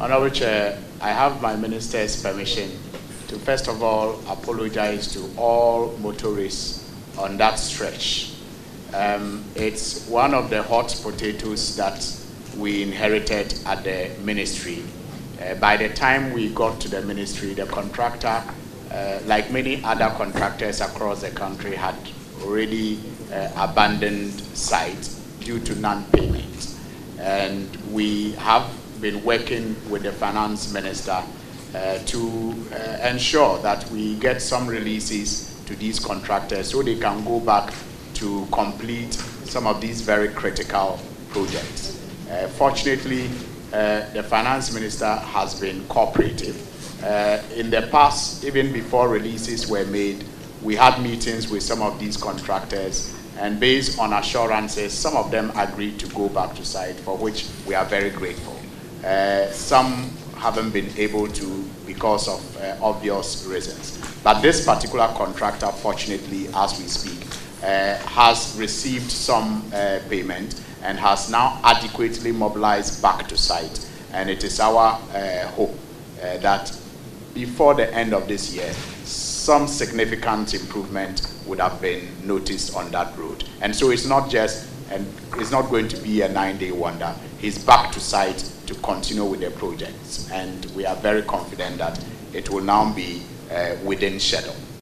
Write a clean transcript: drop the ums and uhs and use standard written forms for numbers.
Honorable Chair, I have my minister's permission to first of all apologize to all motorists on that stretch. It's one of the hot potatoes that we inherited at the ministry. By the time we got to the ministry, the contractor, like many other contractors across the country, had already abandoned site due to non-payment. And we have been working with the finance minister to ensure that we get some releases to these contractors so they can go back to complete some of these very critical projects. Fortunately, the finance minister has been cooperative. In the past, even before releases were made, we had meetings with some of these contractors, and based on assurances, some of them agreed to go back to site, for which we are very grateful. Some haven't been able to because of obvious reasons. But this particular contractor, fortunately, as we speak, has received some payment and has now adequately mobilized back to site. And it is our hope that before the end of this year, some significant improvement would have been noticed on that road. And so it's not just, and it's not going to be a 9-day wonder. He's back to site to continue with the projects. And we are very confident that it will now be within schedule.